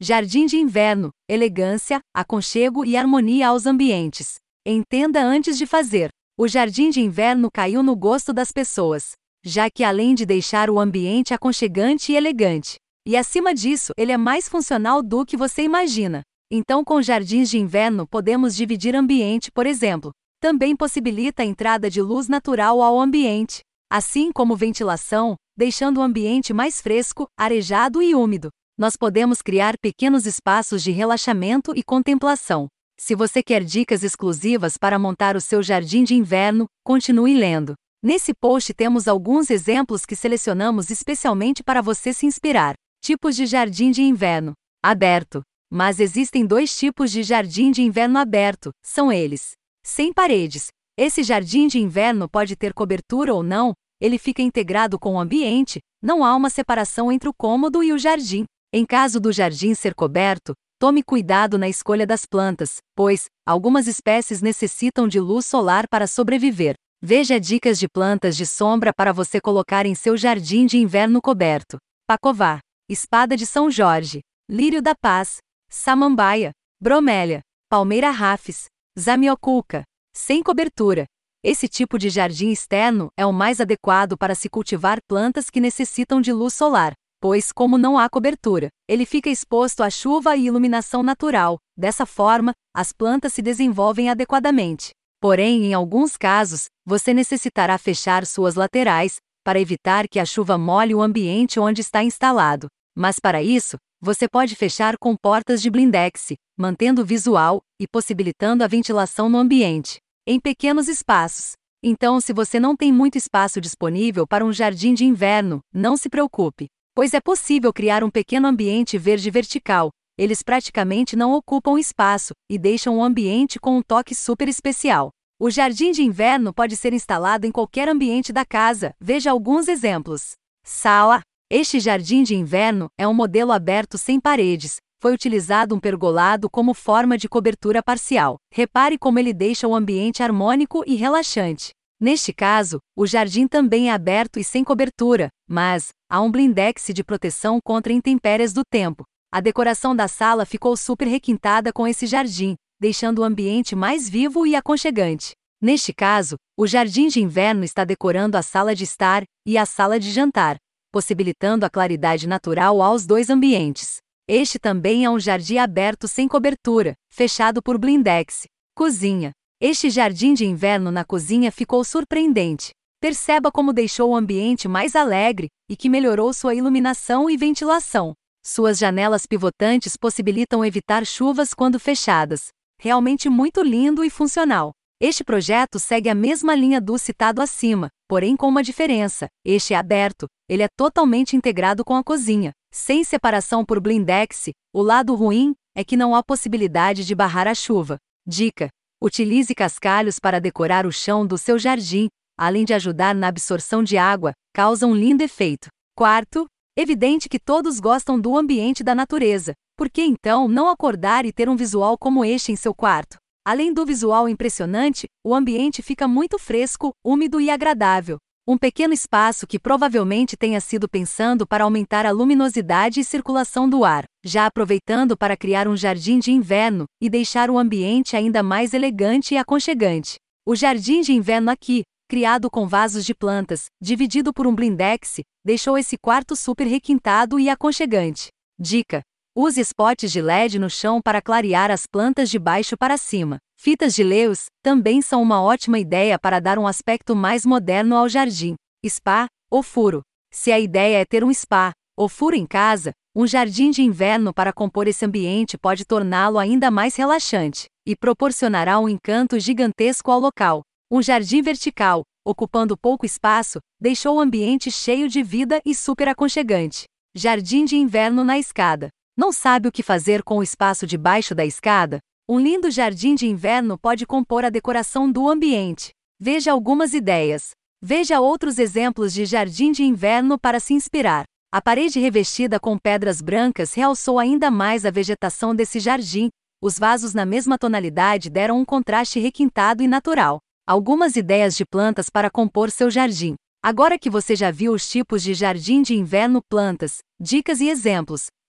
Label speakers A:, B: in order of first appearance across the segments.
A: Jardim de inverno, elegância, aconchego e harmonia aos ambientes. Entenda antes de fazer. O jardim de inverno caiu no gosto das pessoas, já que além de deixar o ambiente aconchegante e elegante, e acima disso, ele é mais funcional do que você imagina. Então, com jardins de inverno podemos dividir ambiente, por exemplo. Também possibilita a entrada de luz natural ao ambiente, assim como ventilação, deixando o ambiente mais fresco, arejado e úmido. Nós podemos criar pequenos espaços de relaxamento e contemplação. Se você quer dicas exclusivas para montar o seu jardim de inverno, continue lendo. Nesse post temos alguns exemplos que selecionamos especialmente para você se inspirar. Tipos de jardim de inverno. Aberto. Mas existem dois tipos de jardim de inverno aberto, são eles: sem paredes. Esse jardim de inverno pode ter cobertura ou não, ele fica integrado com o ambiente, não há uma separação entre o cômodo e o jardim. Em caso do jardim ser coberto, tome cuidado na escolha das plantas, pois algumas espécies necessitam de luz solar para sobreviver. Veja dicas de plantas de sombra para você colocar em seu jardim de inverno coberto. Pacová, espada de São Jorge, lírio da paz, samambaia, bromélia, palmeira rafis, zamioculca. Sem cobertura. Esse tipo de jardim externo é o mais adequado para se cultivar plantas que necessitam de luz solar, pois, como não há cobertura, ele fica exposto à chuva e iluminação natural. Dessa forma, as plantas se desenvolvem adequadamente. Porém, em alguns casos, você necessitará fechar suas laterais, para evitar que a chuva molhe o ambiente onde está instalado. Mas para isso, você pode fechar com portas de blindex, mantendo o visual e possibilitando a ventilação no ambiente, em pequenos espaços. Então, se você não tem muito espaço disponível para um jardim de inverno, não se preocupe, pois é possível criar um pequeno ambiente verde vertical. Eles praticamente não ocupam espaço e deixam o ambiente com um toque super especial. O jardim de inverno pode ser instalado em qualquer ambiente da casa. Veja alguns exemplos. Sala. Este jardim de inverno é um modelo aberto sem paredes. Foi utilizado um pergolado como forma de cobertura parcial. Repare como ele deixa o ambiente harmônico e relaxante. Neste caso, o jardim também é aberto e sem cobertura, mas há um blindex de proteção contra intempéries do tempo. A decoração da sala ficou super requintada com esse jardim, deixando o ambiente mais vivo e aconchegante. Neste caso, o jardim de inverno está decorando a sala de estar e a sala de jantar, possibilitando a claridade natural aos dois ambientes. Este também é um jardim aberto sem cobertura, fechado por blindex. Cozinha. Este jardim de inverno na cozinha ficou surpreendente. Perceba como deixou o ambiente mais alegre e que melhorou sua iluminação e ventilação. Suas janelas pivotantes possibilitam evitar chuvas quando fechadas. Realmente muito lindo e funcional. Este projeto segue a mesma linha do citado acima, porém com uma diferença. Este é aberto, ele é totalmente integrado com a cozinha, sem separação por blindex. O lado ruim é que não há possibilidade de barrar a chuva. Dica: utilize cascalhos para decorar o chão do seu jardim, além de ajudar na absorção de água, causa um lindo efeito. Quarto, evidente que todos gostam do ambiente da natureza. Por que então não acordar e ter um visual como este em seu quarto? Além do visual impressionante, o ambiente fica muito fresco, úmido e agradável. Um pequeno espaço que provavelmente tenha sido pensando para aumentar a luminosidade e circulação do ar, já aproveitando para criar um jardim de inverno e deixar o ambiente ainda mais elegante e aconchegante. O jardim de inverno aqui, criado com vasos de plantas, dividido por um blindex, deixou esse quarto super requintado e aconchegante. Dica: use spots de LED no chão para clarear as plantas de baixo para cima. Fitas de Lewis também são uma ótima ideia para dar um aspecto mais moderno ao jardim. Spa ou furo. Se a ideia é ter um spa ou furo em casa, um jardim de inverno para compor esse ambiente pode torná-lo ainda mais relaxante e proporcionará um encanto gigantesco ao local. Um jardim vertical, ocupando pouco espaço, deixou o ambiente cheio de vida e super aconchegante. Jardim de inverno na escada. Não sabe o que fazer com o espaço debaixo da escada? Um lindo jardim de inverno pode compor a decoração do ambiente. Veja algumas ideias. Veja outros exemplos de jardim de inverno para se inspirar. A parede revestida com pedras brancas realçou ainda mais a vegetação desse jardim. Os vasos na mesma tonalidade deram um contraste requintado e natural. Algumas ideias de plantas para compor seu jardim. Agora que você já viu os tipos de jardim de inverno, plantas, dicas e exemplos,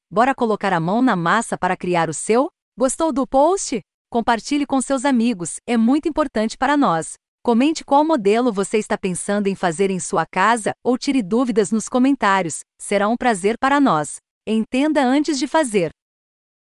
A: Bora colocar a mão na massa para criar o seu? Gostou do post? Compartilhe com seus amigos, é muito importante para nós. Comente qual modelo você está pensando em fazer em sua casa ou tire dúvidas nos comentários, será um prazer para nós. Entenda antes de fazer.